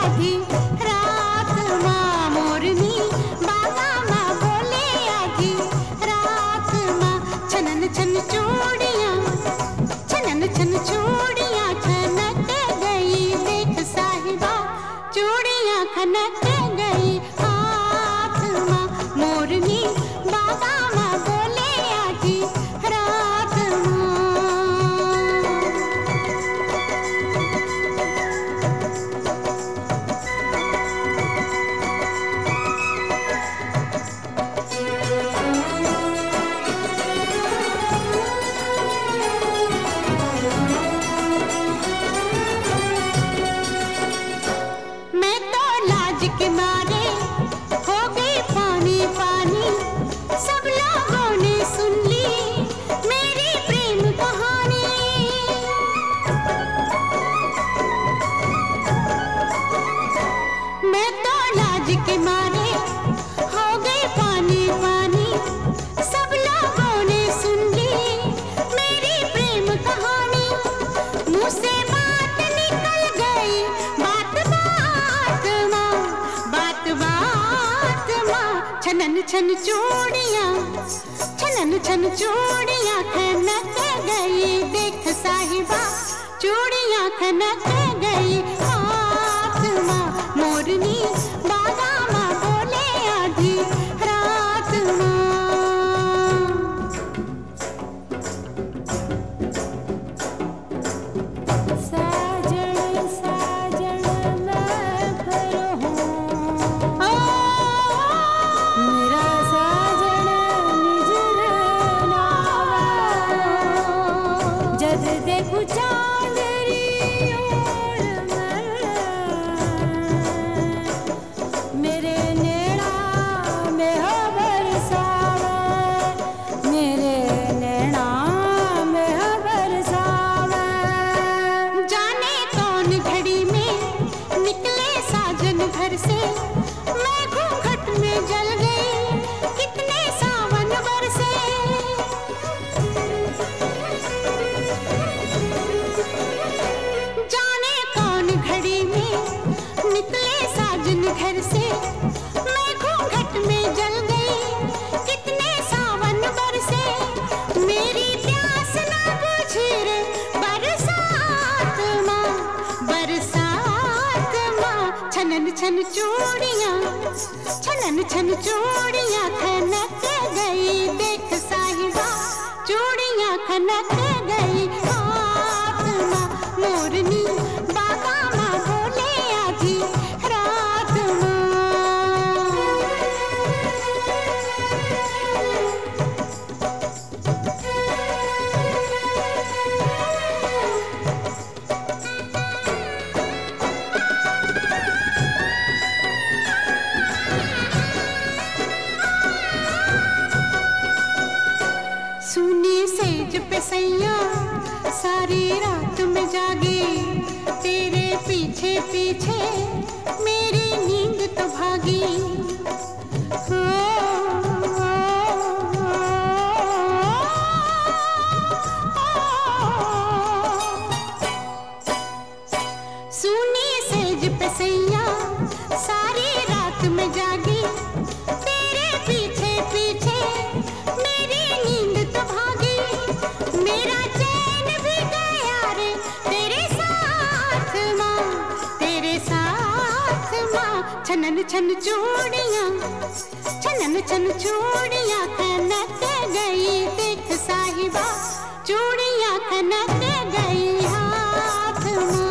आधी रात माँ मोरनी बाबा माँ बोले आधी रात माँ छनन छन चूड़ियाँ छनन छन चूड़ियाँ खनक गई देख साहिबा चूड़ियाँ खनक गई हाथ माँ मोरनी बाबा माँ बोले आधी रात माँ। मैं तो लाज के मारे हो गई पानी पानी सब लोगों ने सुन ली मेरी प्रेम कहानी। मैं तो लाज के मारे हो गई पानी पानी सब लोगों ने सुन ली मेरी प्रेम कहानी। मुँह से बात निकल गई बात बात माँ छनन छन चूड़ियाँ छनन छन चूड़ियाँ खनक गई देख साहिबा चूड़ियाँ खनक गई हाथ माँ मोरनी बाबा माँ बोले आधी रात माँ। साजन साजन मैं फिर हूँ मेरा साजन निजर नावा जद देखूं चांदरी ओर मेरे नैना में हो बरसावे मेरे नैना में हो बरसावे। जाने कौन घड़ी में निकले साजन घर से मैं घूंघट में जल गई कितने सावन बरसे। जाने कौन घड़ी में निकले साजन घर से मैं घूंघट में जल गई कितने सावन बरसे। मेरी प्यास ना बुझी रे बरसात माँ छनन छन चूड़ियाँ छनन छन चूड़ियाँ खनक गई देख साहिबा चूड़ियाँ खनक गई हाथ माँ मोरनी बाबा माँ बोले आधी रात माँ। सुनी सेज पे सैया सारी रात में जागी तेरे पीछे पीछे मेरी नींद तो भागी। सुनी सेज पे सैया सारी रात में जागी तेरे पीछे पीछे मेरी नींद तो भागी। मेरा चैन भी गया रे तेरे साथ माँ छनन छन चूड़ियाँ छनन छन चूड़ियाँ खनक गई देख साहिबा चूड़ियाँ खनक गई हाथ माँ।